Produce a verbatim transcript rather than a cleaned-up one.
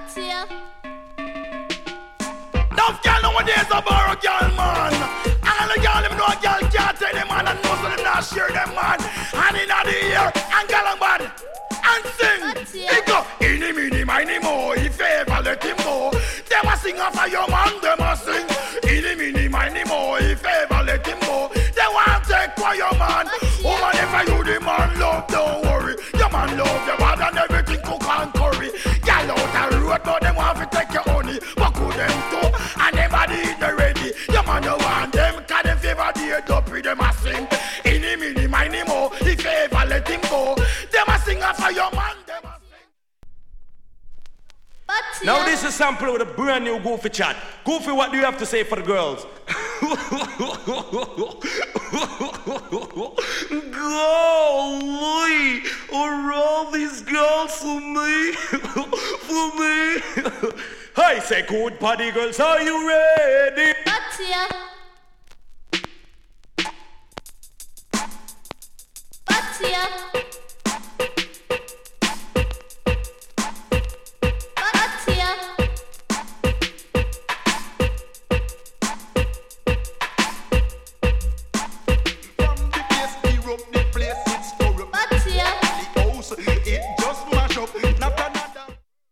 here. Enough girl nowadays a borrow girl, man. And the girl them know a girl can't take them man, and most of them not share them man. And in the ear and girl and bad and sing. He go any mini miny mo. If ever let him go, them a sing off of your man. Them a sing any mini miny mo. If ever let him go, they want take for your man. Woman, if I you the man love, don't worry. Your man love your bad and everything cook and curry. Girl out the road, but them want to take your honey. But could them too? And them body is ready. Your man don't want them, cause them favor the head up with them a sing. Any mini miny mo. If you ever let him go, them a sing after your man. Them a sing. Now this is a sample with a brand new Goofy chat. Goofy, what do you have to say for the girls? Golly, are all these girls for me? For me? I say, good party girls, are you ready? What's here? What's here?